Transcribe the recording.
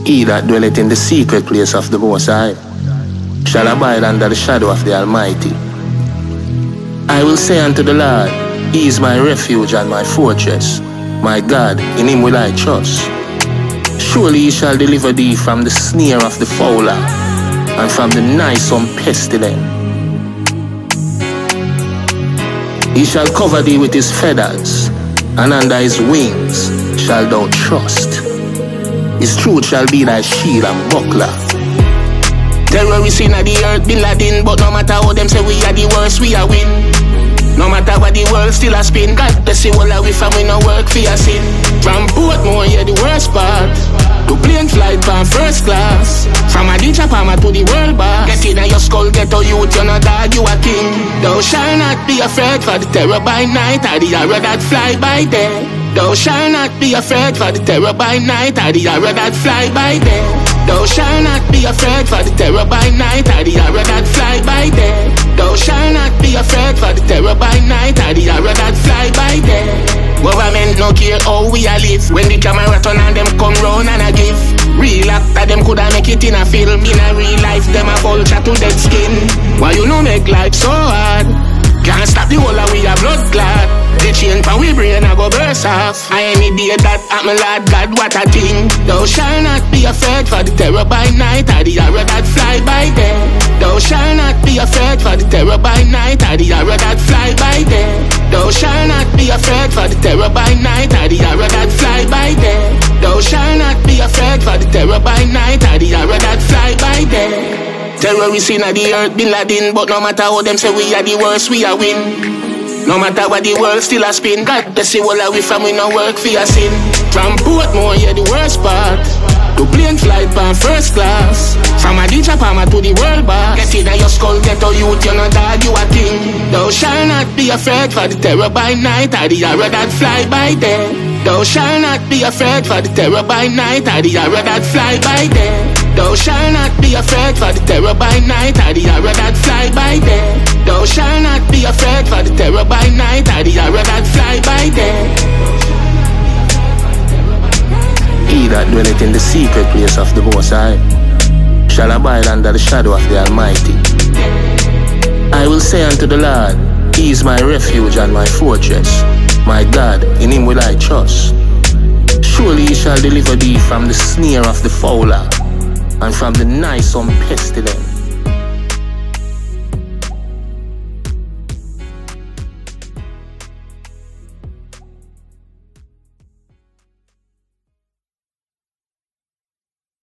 He that dwelleth in the secret place of the Most High shall abide under the shadow of the Almighty. I will say unto the Lord, He is my refuge and my fortress. My God, in Him will I trust. Surely He shall deliver thee from the snare of the fowler, and from the noisome pestilence. He shall cover thee with His feathers, and under His wings shalt thou trust. His truth shall be thy shield and buckler. Terrorists in the earth Bin Laden, but no matter how them say we are the worst, we are win. No matter what the world still a spin, God bless you all we from we no work for your sin. From Portmore, yeah, the worst part, to plane flight from first class. From a DJ Palmer to the world boss. Get in your skull, get a youth, you're not dog, you a king. Thou shalt not be afraid for the terror by night, or the arrow that fly by day. Thou shalt not be afraid for the terror by night, or the arrow that fly by day. Thou shalt not be afraid for the terror by night, or the arrow that fly by day. Thou shalt not be afraid for the terror by night, or the arrow that fly by day. Government no care how we a live. When the camera turn on them come round and a give. Real actor them coulda make it in a film. In a real life them a vulture to dead skin. Why you no make life so hard? Can't stop the whole of we a blood clot. The chain for we brain a go burst off. I any day that happen, Lord God, what a thing. Thou shalt not be afraid for the terror by night, or the arrow that fly by day. Thou shalt not be afraid for the terror by night, or the arrow that fly by day. Thou shalt not be afraid for the terror by night, or the arrow that fly by day. Thou shalt not be afraid for the terror by night, or the arrow that fly by day. Terrorists in the earth Bin Laden, but no matter how them say we are the worst, we are win. No matter what the world still a spin, God bless you all we from we no work for your sin. From Portmore, yeah, the worst part, to plane flight from first class. From a DJ Palmer to the world boss. Get in your skull, get a youth, you're not dog, you a king. Thou shalt not be afraid for the terror by night, or the arrow that fly by day. Thou shalt not be afraid for the terror by night, or the arrow that fly by day. Thou shalt not be afraid for the terror by night, or the arrow that fly by day. Thou shalt not be afraid for the terror by night, or the arrow that fly by day. He that dwelleth in the secret place of the Most High shall abide under the shadow of the Almighty. I will say unto the Lord, He is my refuge and my fortress. My God, in Him will I trust. Surely He shall deliver thee from the snare of the fowler, and from the noisome pestilence.